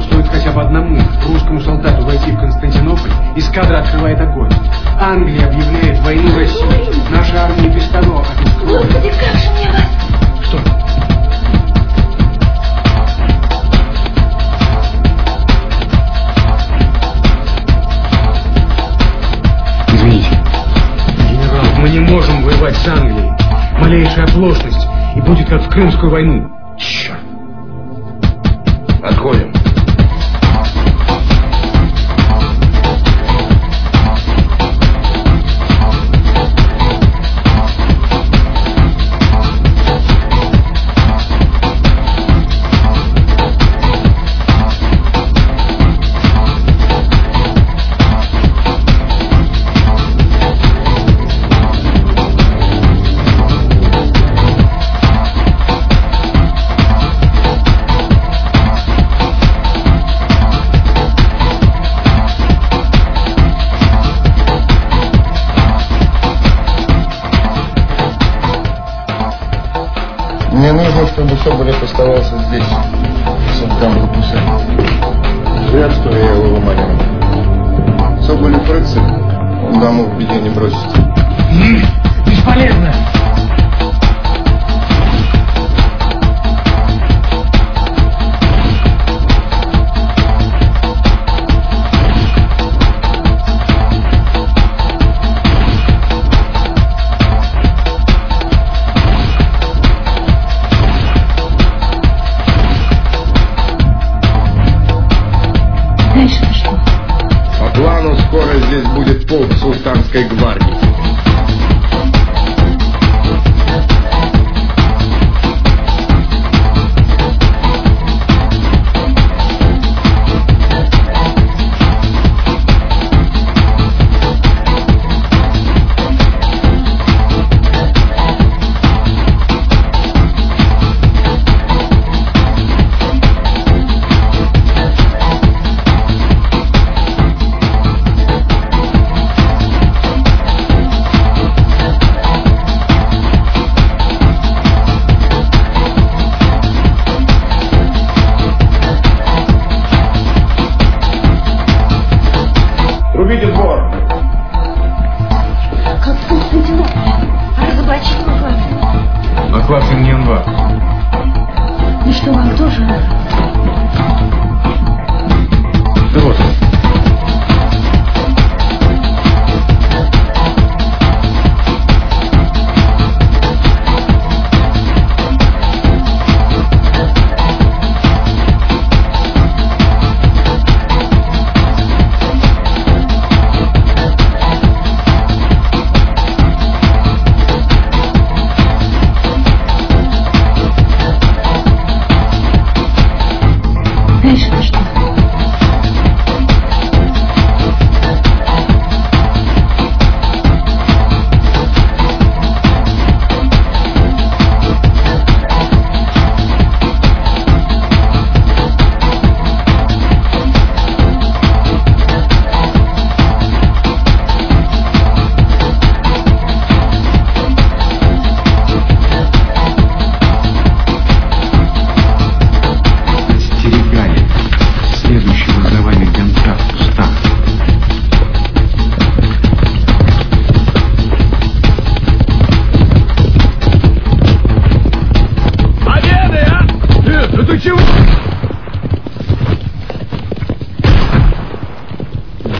стоит хотя бы одному русскому солдату войти в Константинополь, эскадра открывает огонь. Англия объявляет войну России. Наша армия без того обескровлена. Господи, как же мне вас... Что? Извините. Генерал, мы не можем воевать с Англией. Малейшая оплошность, и будет как в Крымскую войну. Черт. Отходим. Мне нужно, чтобы Соболев оставался здесь, султан Гапуса. Зря, что я его выманивал. Соболев рыцарь, он даму в беде не бросит. Бесполезно! По плану скоро здесь будет полк султанской гвардии.